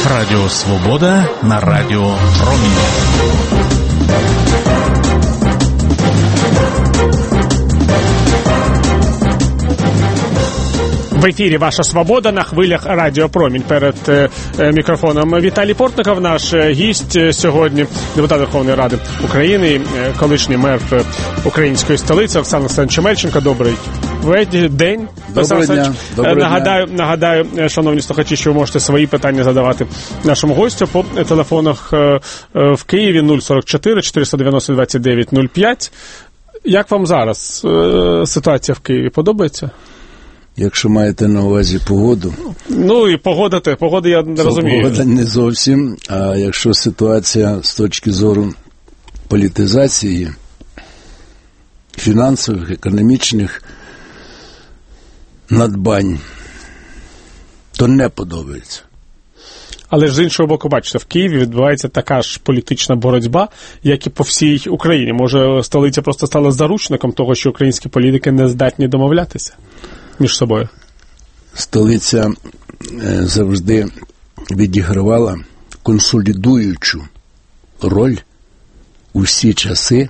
Радіо Свобода на Радіо Промінь. В ефірі «Ваша Свобода» на хвилях Радіо Промінь. Перед мікрофоном Віталій Портников, наш гість сьогодні, депутат Верховної Ради України, колишній мер української столиці Олександр Олександрович Омельченко. Добрий день. Доброго дня. Нагадаю, шановні слухачі, що ви можете свої питання задавати нашому гостю по телефонах в Києві 044 490 29 05. Як вам зараз ситуація в Києві? Подобається? Якщо маєте на увазі погоду. Ну і погода я не розумію. Погода не зовсім, а якщо ситуація з точки зору політизації, фінансових, економічних надбань, то не подобається. Але ж з іншого боку, бачите, в Києві відбувається така ж політична боротьба, як і по всій Україні. Може, столиця просто стала заручником того, що українські політики не здатні домовлятися між собою? Столиця завжди відігравала консолідуючу роль у всі часи.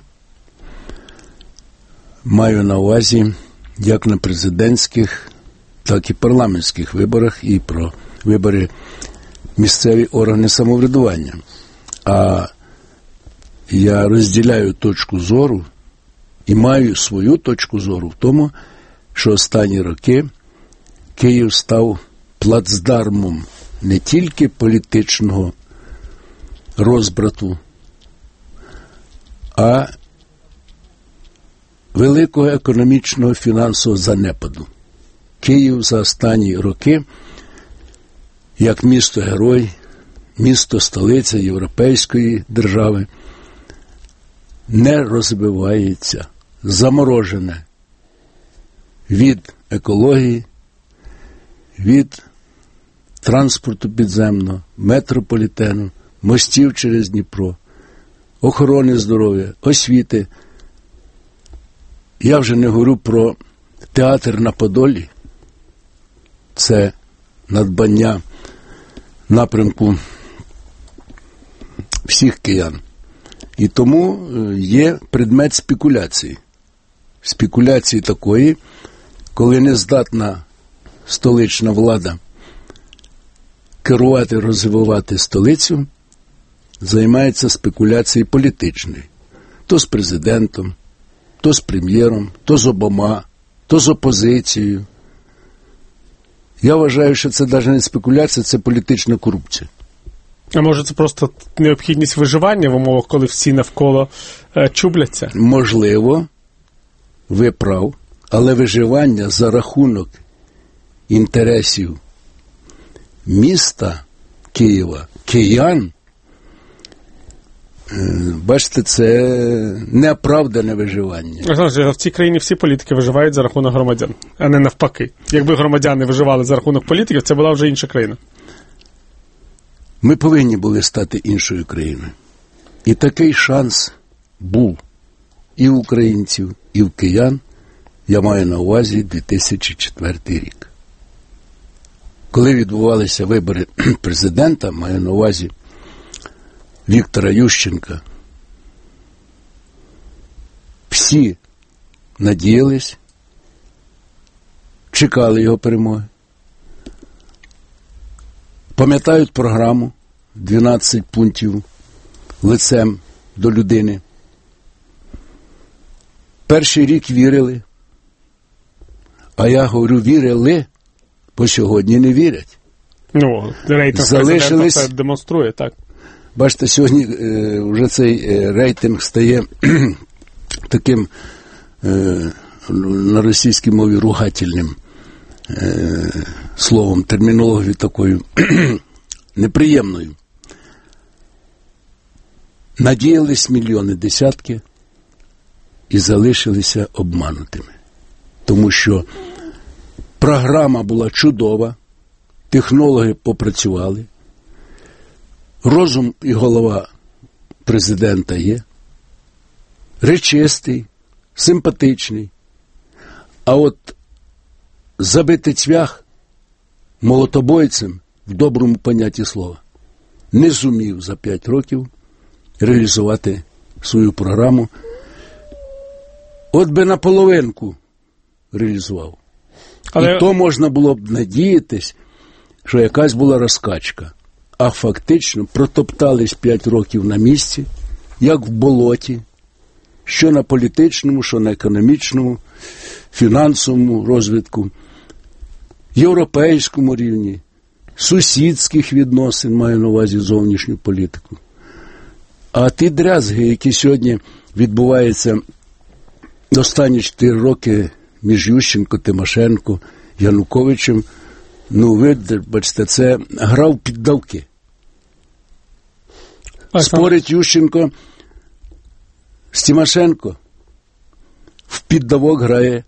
Маю на увазі як на президентських, так і парламентських виборах і про вибори місцеві органи самоврядування. А я розділяю точку зору і маю свою точку зору в тому, що останні роки Київ став плацдармом не тільки політичного розбрату, а великого економічного фінансового занепаду. Київ за останні роки, як місто-герой, місто-столиця європейської держави, не розвивається, заморожене від екології, від транспорту підземного, метрополітену, мостів через Дніпро, охорони здоров'я, освіти. Я вже не говорю про театр на Подолі. Це надбання напрямку всіх киян. І тому є предмет спекуляції. Спекуляції такої, коли не здатна столична влада керувати, розвивати столицю, займається спекуляцією політичною. То з президентом, то з прем'єром, то з обома, то з опозицією. Я вважаю, що це навіть не спекуляція, це політична корупція. А може це просто необхідність виживання в умовах, коли всі навколо чубляться? Можливо, ви прав, але виживання за рахунок інтересів міста Києва, киян, бачите, це неоправдане виживання. В цій країні всі політики виживають за рахунок громадян, а не навпаки. Якби громадяни виживали за рахунок політиків, це була вже інша країна. Ми повинні були стати іншою країною. І такий шанс був і у українців, і у киян, я маю на увазі 2004 рік. Коли відбувалися вибори президента, маю на увазі Віктора Ющенка, всі надіялись, чекали його перемоги. Пам'ятають програму 12 пунктів лицем до людини. Перший рік вірили, а я говорю, вірили, бо сьогодні не вірять. Ну, рейтинг президента це демонструє, так. Бачите, сьогодні вже цей рейтинг стає таким на російській мові ругательним словом, термінологією такою неприємною. Надіялись мільйони, десятки і залишилися обманутими. Тому що програма була чудова, технологи попрацювали, розум і голова президента є, речистий, симпатичний. А от забити цвях молотобойцем в доброму понятті слова не зумів за 5 років реалізувати свою програму. От би наполовинку реалізував. І то можна було б надіятись, що якась була розкачка. А фактично протоптались 5 років на місці, як в болоті, що на політичному, що на економічному, фінансовому розвитку, європейському рівні, сусідських відносин, маю на увазі зовнішню політику. А ті дрязги, які сьогодні відбуваються останні 4 роки між Ющенко, Тимошенко, Януковичем, ви, бачите, це гра в піддавки. Спорить Ющенко з Тимошенко, в піддавок грає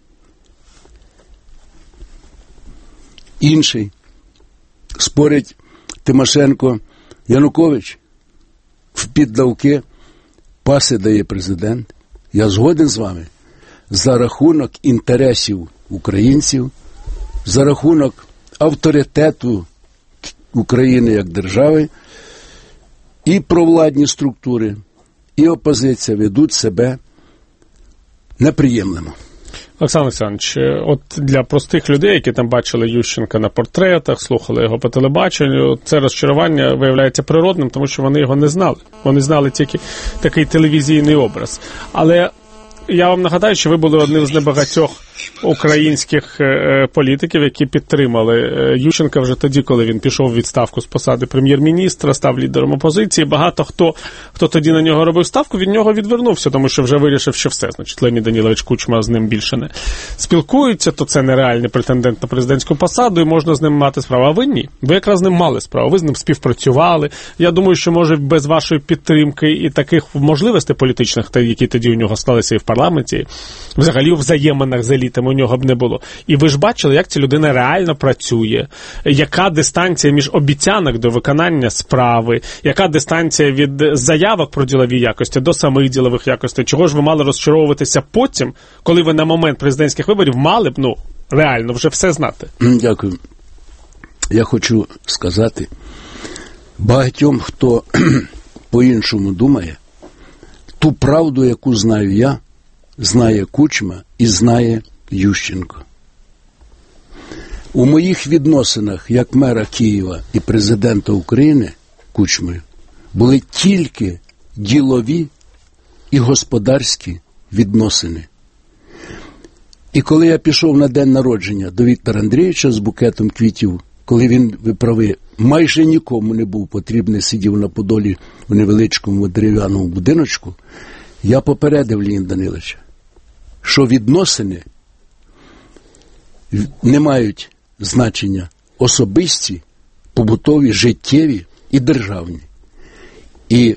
інший. Спорить Тимошенко, Янукович, в піддавки паси дає президент. Я згоден з вами. За рахунок інтересів українців, за рахунок авторитету України як держави, і провладні структури, і опозиція ведуть себе неприємлемо. Олександр Олександрович, от для простих людей, які там бачили Ющенка на портретах, слухали його по телебаченню, це розчарування виявляється природним, тому що вони його не знали. Вони знали тільки такий телевізійний образ. Але я вам нагадаю, що ви були одним з небагатьох українських політиків, які підтримали Ющенка вже тоді, коли він пішов у відставку з посади прем'єр-міністра, став лідером опозиції. Багато хто тоді на нього робив ставку, від нього відвернувся, тому що вже вирішив, що все. Значить, Леонід Данілович Кучма з ним більше не спілкується, то це нереальний претендент на президентську посаду, і можна з ним мати справу. А ви ні. Ви якраз з ним мали справу, ви з ним співпрацювали. Я думаю, що, може, без вашої підтримки і таких можливостей політичних, які тоді у нього склалися і в парламенті, взагалі у взаєминах з елітами у нього б не було. І ви ж бачили, як ця людина реально працює, яка дистанція між обіцянок до виконання справи, яка дистанція від заявок про ділові якості до самих ділових якостей. Чого ж ви мали розчаровуватися потім, коли ви на момент президентських виборів мали б, реально вже все знати? Дякую. Я хочу сказати багатьом, хто по-іншому думає, ту правду, яку знаю я, знає Кучма і знає Ющенко. У моїх відносинах як мера Києва і президента України Кучмою були тільки ділові і господарські відносини. І коли я пішов на день народження до Віктора Андрійовича з букетом квітів, коли він, ви праві, майже нікому не був потрібний, сидів на Подолі у невеличкому дерев'яному будиночку, я попередив Леоніда Даниловича, що відносини не мають значення особисті, побутові, життєві і державні. І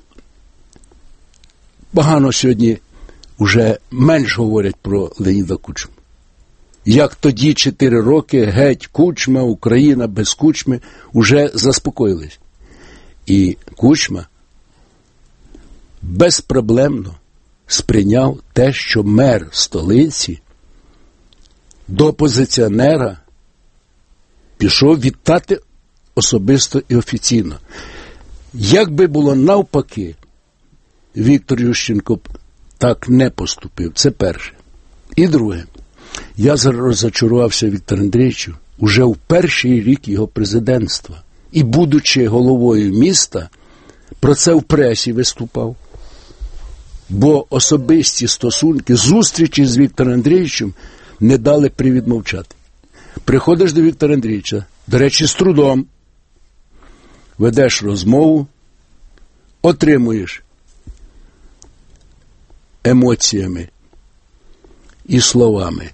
погано сьогодні вже менш говорять про Леоніда Кучму. Як тоді 4 роки геть Кучма, Україна без Кучми, уже заспокоїлись. І Кучма безпроблемно сприйняв те, що мер столиці до опозиціонера пішов вітати особисто і офіційно. Як би було навпаки, Віктор Ющенко так не поступив. Це перше. І друге. Я розчарувався Віктору Андрійовичу уже в перший рік його президентства. І, будучи головою міста, про це в пресі виступав. Бо особисті стосунки, зустрічі з Віктором Андрійовичем не дали привід мовчати. Приходиш до Віктора Андрійовича, до речі, з трудом, ведеш розмову, отримуєш емоціями і словами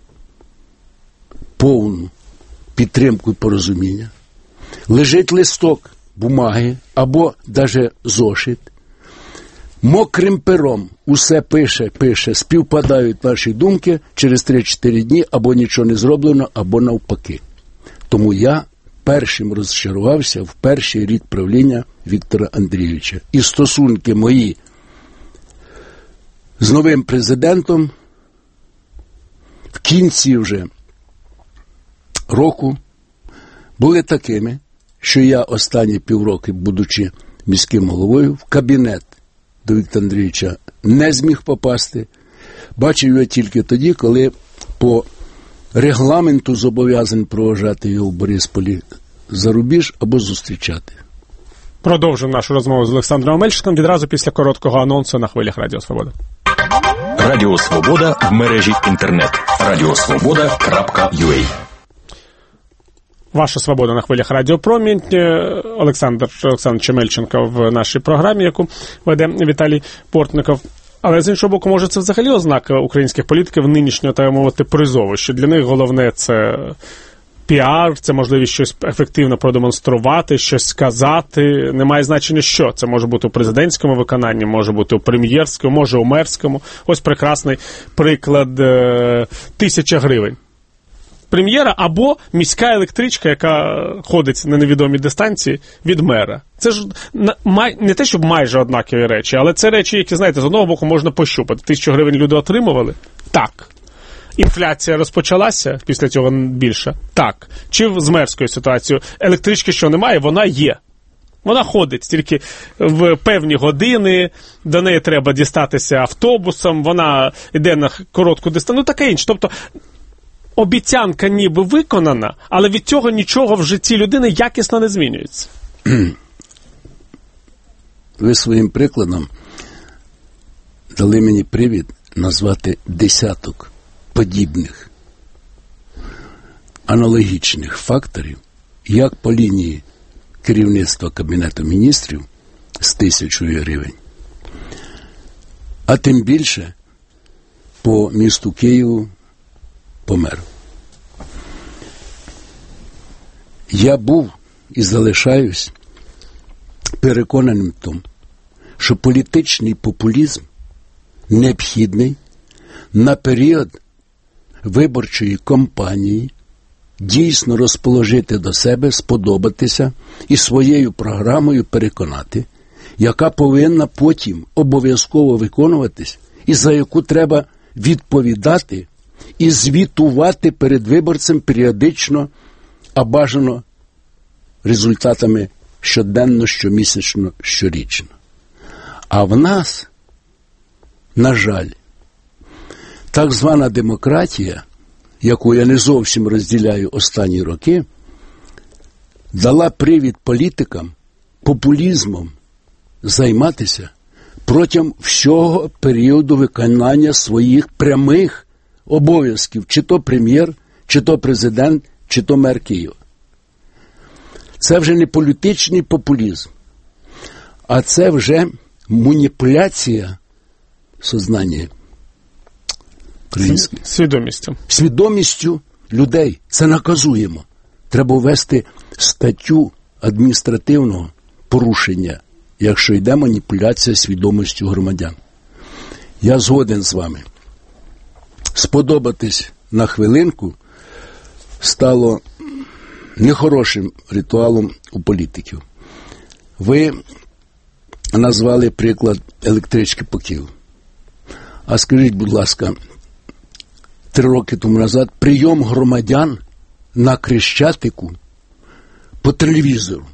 повну підтримку і порозуміння. Лежить листок бумаги або навіть зошит. Мокрим пером усе пише, співпадають наші думки, через 3-4 дні або нічого не зроблено, або навпаки. Тому я першим розчарувався в перший рік правління Віктора Андрійовича. І стосунки мої з новим президентом в кінці вже року були такими, що я останні півроки, будучи міським головою, в кабінет до Віктора Андрійовича не зміг попасти. Бачив його тільки тоді, коли по регламенту зобов'язаний проводжати його в Борисполі за рубіж або зустрічати. Продовжимо нашу розмову з Олександром Омельченком відразу після короткого анонсу на хвилях Радіо Свобода. Радіо Свобода в мережі інтернет. Радіосвобода.ua. Ваша свобода на хвилях Радіо Промінь. Олександр Омельченко в нашій програмі, яку веде Віталій Портников. Але, з іншого боку, може, це взагалі ознака українських політиків нинішнього, так мовити, призову, що для них головне – це піар, це можливість щось ефективно продемонструвати, щось сказати. Немає значення, що. Це може бути у президентському виконанні, може бути у прем'єрському, може у мерському. Ось прекрасний приклад 1000 гривень. Прем'єра або міська електричка, яка ходить на невідомій дистанції від мера. Це ж не те, щоб майже однакові речі, але це речі, які, знаєте, з одного боку можна пощупати. 1000 гривень люди отримували? Так. Інфляція розпочалася після цього більше? Так. Чи з мерською ситуацією? Електрички що немає? Вона є. Вона ходить, тільки в певні години, до неї треба дістатися автобусом, вона йде на коротку дистанцію, ну таке інше. Тобто, обіцянка ніби виконана, але від цього нічого в житті людини якісно не змінюється. Ви своїм прикладом дали мені привід назвати десяток подібних аналогічних факторів, як по лінії керівництва Кабінету міністрів з 1000 гривень, а тим більше по місту Києву, по меру. Я був і залишаюсь переконаним в тому, що політичний популізм необхідний на період виборчої кампанії, дійсно розположити до себе, сподобатися і своєю програмою переконати, яка повинна потім обов'язково виконуватись і за яку треба відповідати і звітувати перед виборцем періодично, а бажано результатами щоденно, щомісячно, щорічно. А в нас, на жаль, так звана демократія, яку я не зовсім розділяю останні роки, дала привід політикам популізмом займатися протягом всього періоду виконання своїх прямих обов'язків, чи то прем'єр, чи то президент, чи то мер Києва. Це вже не політичний популізм, а це вже маніпуляція сознання українське. Свідомістю людей. Це наказуємо. Треба ввести статтю адміністративного порушення, якщо йде маніпуляція свідомістю громадян. Я згоден з вами. Сподобатись на хвилинку стало нехорошим ритуалом у політиків. Ви назвали приклад електрички по Києву. А скажіть, будь ласка, 3 роки тому назад прийом громадян на Хрещатику по телевізору.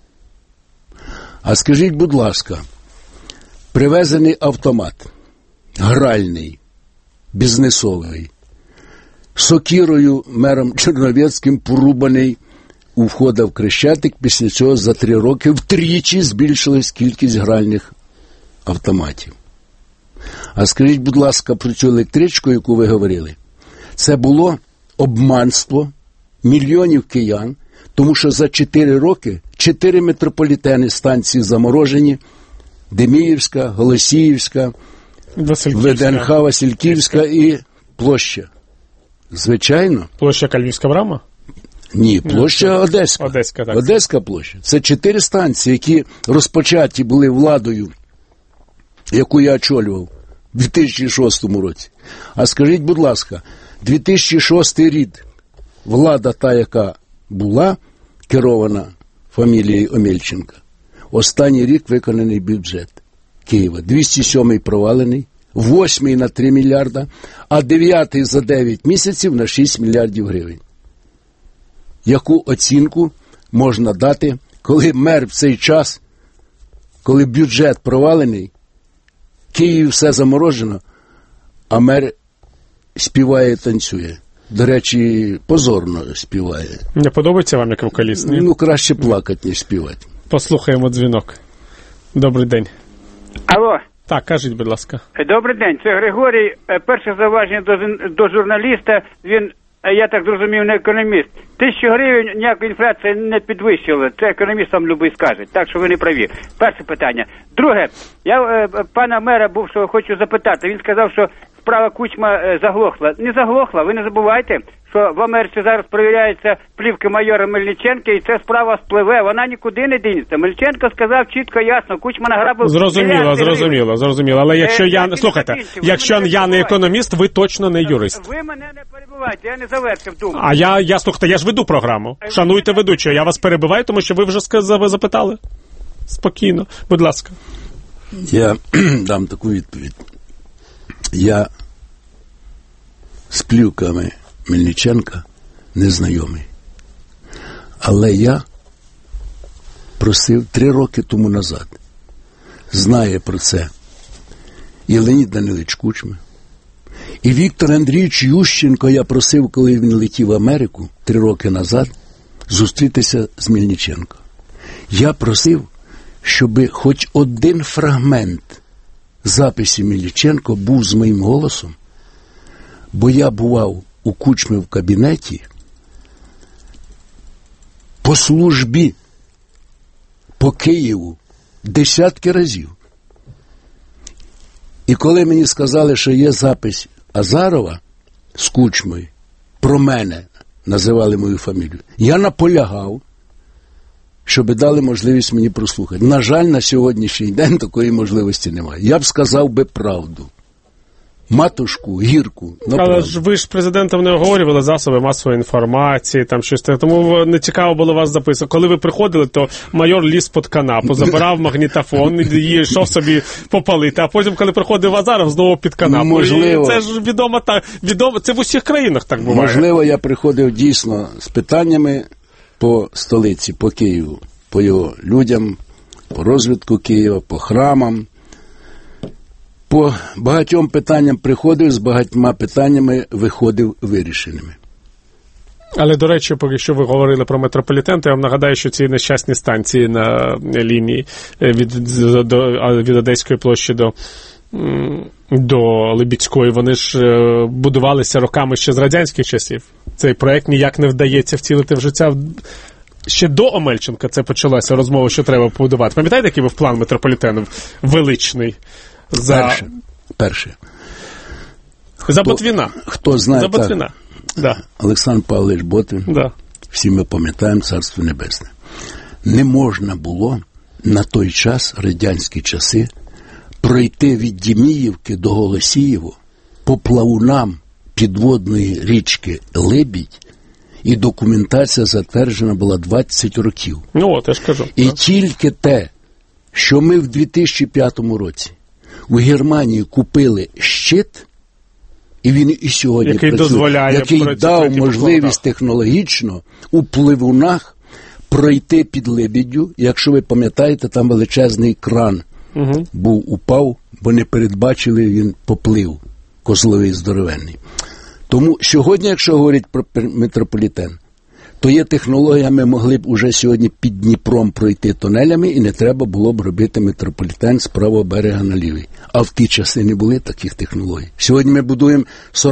А скажіть, будь ласка, привезений автомат, гральний, бізнесовий, сокирою мером Черновецьким порубаний у входа в Хрещатик, після цього за 3 роки втричі збільшилась кількість гральних автоматів. А скажіть, будь ласка, про цю електричку, яку ви говорили. Це було обманство мільйонів киян, тому що за 4 роки 4 метрополітени станції заморожені: Деміївська, Голосіївська, ВДНХ, Васильківська і площа. Звичайно. Площа Кальвівська брама? Ні, площа Одеська. Одеська, так. Одеська площа. Це 4 станції, які розпочаті були владою, яку я очолював у 2006 році. А скажіть, будь ласка, 2006 рік влада та, яка була керована фамілією Омельченка, останній рік виконаний бюджет Києва. 207-й провалений, 8-й на 3 мільярда, а 9-й за 9 місяців на 6 мільярдів гривень. Яку оцінку можна дати коли мер в цей час, коли бюджет провалений, Київ все заморожено, а мер співає і танцює. До речі, позорно співає. Не подобається вам, як вокаліст? Ні? Ну, краще плакати, ніж співати. Послухаємо дзвінок. Добрий день. Алло. Так, кажіть, будь ласка. Добрий день, це Григорій. Перше зауваження до журналіста. Він, я так зрозумів, не економіст. 1000 гривень ніяку інфляцію не підвищила. Це економіст сам любий скаже. Так що ви не праві. Перше питання. Друге, я пана мера бувшого хочу запитати. Він сказав, що справа Кучма заглохла. Не заглохла, ви не забувайте, що в Америці зараз перевіряються плівки майора Мельниченка, і ця справа спливе, вона нікуди не дінеться. Мельниченко сказав чітко, ясно, Кучма награбив... Зрозуміло. Але якщо слухайте, якщо я не економіст, ви точно не юрист. Ви мене не перебивайте, я не завершив думку. А слухайте, я ж веду програму. Шануйте ведучого, я вас перебиваю, тому що ви вже запитали. Спокійно, будь ласка. Я дам таку відповідь. Я з плівками Мельниченка незнайомий. Але я просив 3 роки тому назад. Знає про це і Леонід Данилович Кучма, і Віктор Андрійович Ющенко. Я просив, коли він летів в Америку 3 роки назад, зустрітися з Мельниченко. Я просив, щоб хоч один фрагмент записі Мельниченко був з моїм голосом, бо я бував у Кучми в кабінеті по службі по Києву десятки разів. І коли мені сказали, що є запис Азарова з Кучмою, про мене називали мою фамілію, я наполягав, щоб дали можливість мені прослухати. На жаль, на сьогоднішній день такої можливості немає. Я б сказав би правду. Матушку, гірку. Але ж ви ж президентом не оговорювали засоби масової інформації, там щось таке. Тому не цікаво було вас записувати. Коли ви приходили, то майор ліз під канапу, забирав магнітофон і йшов собі попалити. А потім, коли приходив Азаров, знову під канапу. Можливо. І це ж відомо, це в усіх країнах так буває. Можливо, я приходив дійсно з питаннями по столиці, по Києву, по його людям, по розвитку Києва, по храмам. По багатьом питанням приходив, з багатьма питаннями виходив вирішеними. Але, до речі, поки що ви говорили про метрополітен, то я вам нагадаю, що ці нещасні станції на лінії від Одеської площі до Либідської, вони ж будувалися роками ще з радянських часів. Цей проект ніяк не вдається втілити в життя. Ще до Омельченка це почалася розмова, що треба побудувати. Пам'ятаєте, який був план метрополітену величний? Перше. За Ботвіна. Хто знає, за Ботвіна. Да. Олександр Павлович Ботвін, да. Всі ми пам'ятаємо, Царство Небесне. Не можна було на той час, радянські часи, пройти від Діміївки до Голосієво по плавунам підводної річки Либідь, і документація затверджена була 20 років. Ну, от, я ж кажу. І тільки те, що ми в 2005 році у Германії купили щит, і він і сьогодні який працює, дозволяє який дав можливість технологічно у пливунах пройти під Либіддю. Якщо ви пам'ятаєте, там величезний кран упав, бо не передбачили, він поплив, козловий здоровенний. Тому сьогодні, якщо говорять про метрополітен, то є технологія, ми могли б уже сьогодні під Дніпром пройти тунелями, і не треба було б робити метрополітен з правого берега на лівий. А в ті часи не були таких технологій. Сьогодні ми будуємо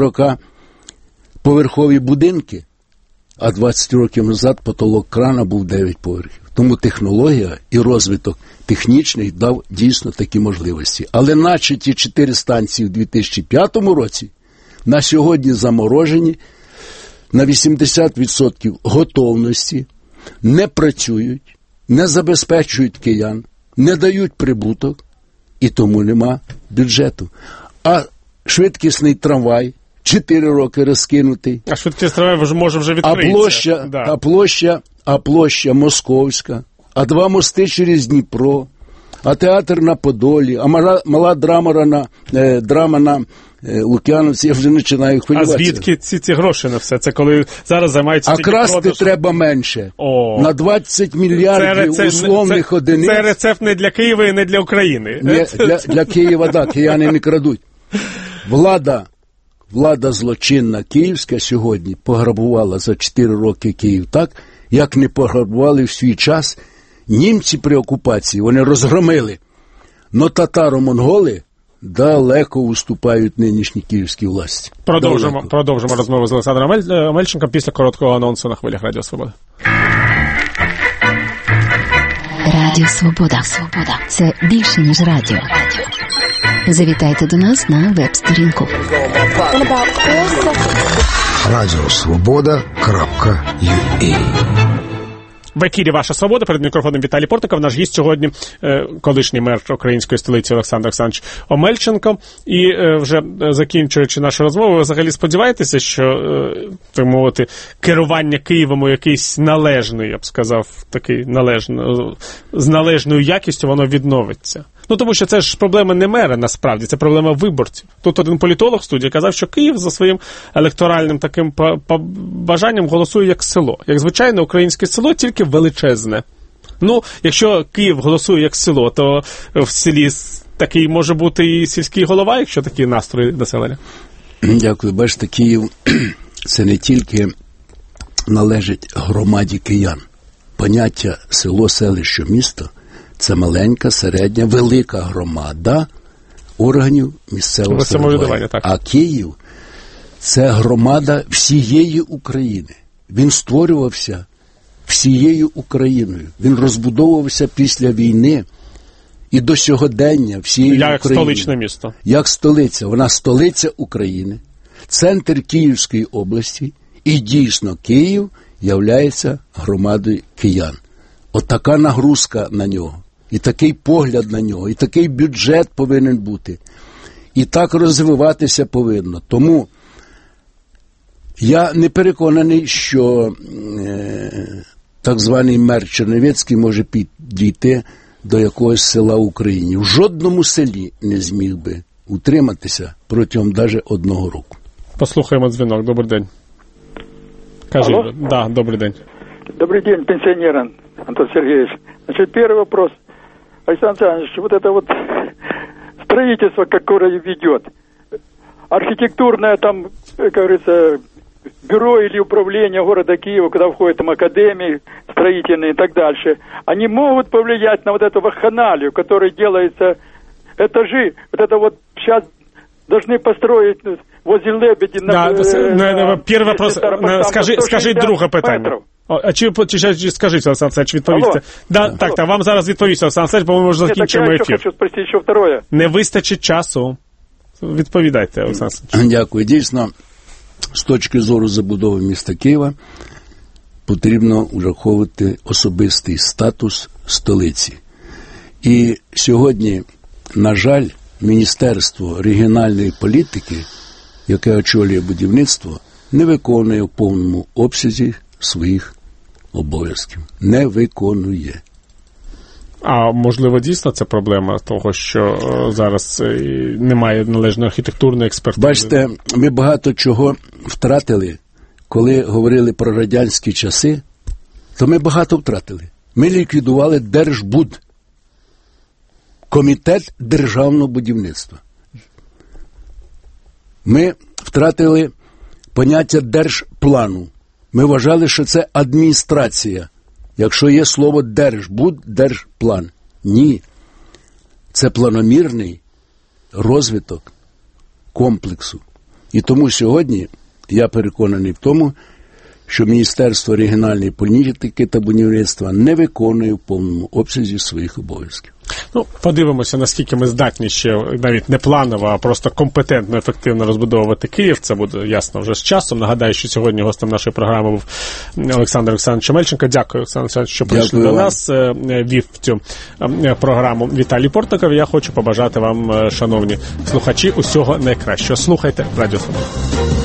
40-поверхові будинки, а 20 років назад потолок крана був 9 поверхів. Тому технологія і розвиток технічний дав дійсно такі можливості. Але наче ті 4 станції в 2005 році на сьогодні заморожені, на 80% готовності, не працюють, не забезпечують киян, не дають прибуток, і тому нема бюджету. А швидкісний трамвай 4 роки розкинутий. А швидкісний трамвай може вже відкритися. А площа Московська, а 2 мости через Дніпро, а театр на Подолі, а мала драма на Лук'яновці, я вже починаю хвилюватися. А звідки ці гроші на все? Це коли зараз займаються... А красти треба менше. На 20 мільярдів условних одиниць. Це рецепт не для Києва і не для України. Для Києва, так, кияни не крадуть. Влада злочинна київська сьогодні пограбувала за 4 роки Київ так, як не пограбували в свій час німці при окупації. Вони розгромили. Но татаро-монголи далеко уступають нинішній київській власті. Продовжимо розмову з Олександром Омельченком після короткого анонсу на хвилях Радіо Свобода. Радіо Свобода. Це більше, ніж радіо. Завітайте до нас на веб-сторінку. Радіосвобода.ua. В ефірі «Ваша свобода», перед мікрофоном Віталій Портников. Наш гість сьогодні колишній мер української столиці Олександр Олександрович Омельченко. І вже закінчуючи нашу розмову, ви взагалі сподіваєтеся, що, так мовити, керування Києвом у якийсь належний, я б сказав, такий з належною якістю воно відновиться? Ну, тому що це ж проблема не мера, насправді, це проблема виборців. Тут один політолог в студії казав, що Київ за своїм електоральним таким бажанням голосує як село. Як звичайне українське село, тільки величезне. Ну, якщо Київ голосує як село, то в селі такий може бути і сільський голова, якщо такі настрої населення. Дякую. Бачите, Київ – це не тільки належить громаді киян. Поняття село, селище, місто – це маленька, середня, велика громада органів місцевого самоврядування. А Київ – це громада всієї України. Він створювався всією Україною. Він розбудовувався після війни і до сьогодення всією Україною. Як столичне місто. Як столиця. Вона столиця України, центр Київської області, і дійсно Київ являється громадою киян. От така нагрузка на нього, і такий погляд на нього, і такий бюджет повинен бути, і так розвиватися повинно. Тому я не переконаний, що так званий мер Чернівецький може підійти до якогось села в Україні. В жодному селі не зміг би утриматися протягом навіть 1 року. Послухаємо дзвінок. Добрий день. Кажи. Да, добрий день. Добрый день, пенсионерам, Антон Сергеевич. Значит, первый вопрос. Александр Александрович, вот это вот строительство, которое ведет, архитектурное там, как говорится, бюро или управление города Киева, куда входят там академии строительные и так дальше, они могут повлиять на вот эту вакханалию, которая делается, этажи, вот это вот сейчас должны построить возле Лебедина. Да, первый вопрос, скажи друге питання. Скажіть, Олександр Олександрович, відповісти. Так, вам зараз відповісти, Олександр Олександрович, бо ми вже закінчимо ефір. Я хочу спросити, що второе. Не вистачить часу. Відповідайте, Олександр Олександрович. Дякую. Дійсно, з точки зору забудови міста Києва потрібно враховувати особистий статус столиці. І сьогодні, на жаль, Міністерство регіональної політики, яке очолює будівництво, не виконує в повному обсязі своїх обов'язків. Не виконує. А можливо, дійсно це проблема того, що зараз немає належної архітектурної експертизи? Бачите, ми багато чого втратили. Коли говорили про радянські часи, то ми багато втратили. Ми ліквідували Держбуд. Комітет державного будівництва. Ми втратили поняття держплану. Ми вважали, що це адміністрація. Якщо є слово Держбуд, держплан. Ні. Це планомірний розвиток комплексу. І тому сьогодні я переконаний в тому, що Міністерство регіональної політики та будівництва не виконує в повному обсязі своїх обов'язків. Ну, подивимося, наскільки ми здатні ще, навіть не планово, а просто компетентно, ефективно розбудовувати Київ. Це буде ясно вже з часом. Нагадаю, що сьогодні гостем нашої програми був Олександр Олександрович Омельченко. Дякую, Олександр Олександрович, що прийшли до нас. Вів цю програму Віталій Портников. Я хочу побажати вам, шановні слухачі, усього найкращого. Слухайте Радіо Свобода.